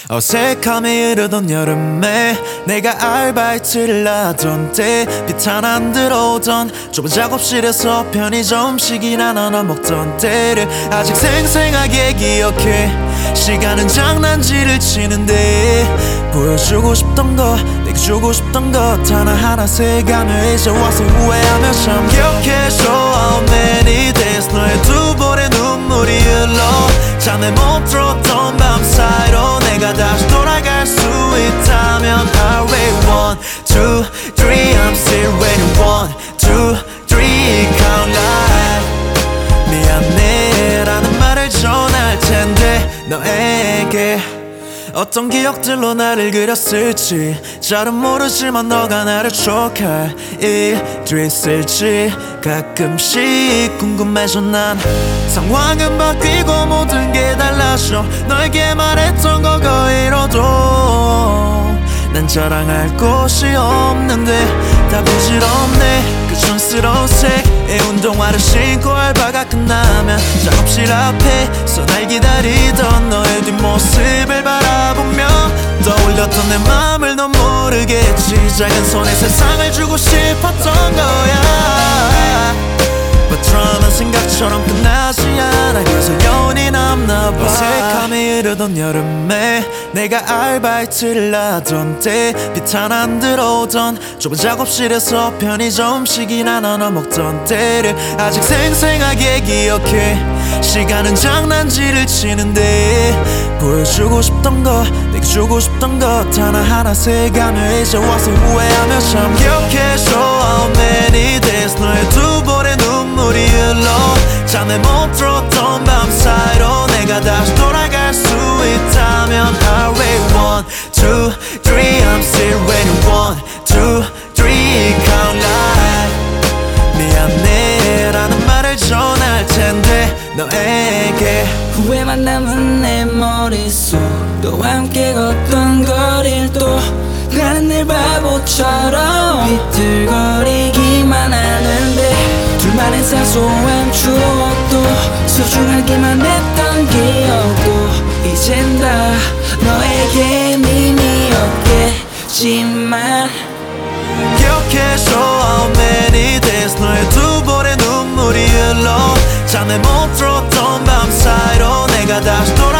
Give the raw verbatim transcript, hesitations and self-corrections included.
어색함이 흐르던 여름에 내가 아르바이트를 하던 때 비탄 안 들어오던 좁은 작업실에서 편의점식이나 나눠 먹던 때를 아직 생생하게 기억해. 시간은 장난질을 치는데 보여주고 싶던 거 내가 주고 싶던 것 하나하나 세가며 이제 와서 후회하며 참 기억해줘. How many days 너의 두 볼의 눈물이 흘러 잠에 못 들었던 밤 사이로 내가 다시 돌아갈 수 있다면 I wait one, two, three I'm still waiting one, two, three count like 미안해 라는 말을 전할 텐데 너에게 어떤 기억들로 나를 그렸을지 잘은 모르지만 너가 나를 추억할 일도 있을지 가끔씩 궁금해져. 난 상황은 바뀌고 모든 게 달라져 너에게 말했던 거 거의로도 난 자랑할 곳이 없는데 다 부질없네. 그 촌스러운 색의 운동화를 신고 알바가 끝나면 작업실 앞에서 날 기다리던 너의 뒷모습을 바라보며 떠올렸던 내 맘을 넌 모르겠지. 작은 손에 세상을 주고 싶었던 거야. But 드라마는 생각처럼 끝나지 않아. 그래서 여운이 남나봐. 어색함이 흐르던 여름에 내가 아르바이트를 하던 때 비탄 안 들어오던 좁은 작업실에서 편의점식이나 나눠 먹던 때를 아직 생생하게 기억해. 시간은 장난질을 치는데 보여주고 싶던 거 내가 주고 싶던 것 하나하나 세가며 이제 와서 후회하며 참 기억해줘. How many days 너의 두 볼의 눈물이 흘러 잠에 못 들었던 밤 사이로 내가 다시 돌아갈 수 있다면 I wait one, two, three I'm still waiting one, two, three count like 미안해 라는 말을 전할 텐데 너에게 후회만 남은 내 머릿속 또 함께 걷던 거리를 또 나는 늘 바보처럼 비틀거리기만 하는데 둘만의 사소한 추억도 소중하기만 했던 기억도 이젠 다 너에게 의미없겠지만 기억해줘. How many days 너의 두 볼의 눈물이 흘러 잠에 못 들었던 밤 사이로 내가 다시 돌아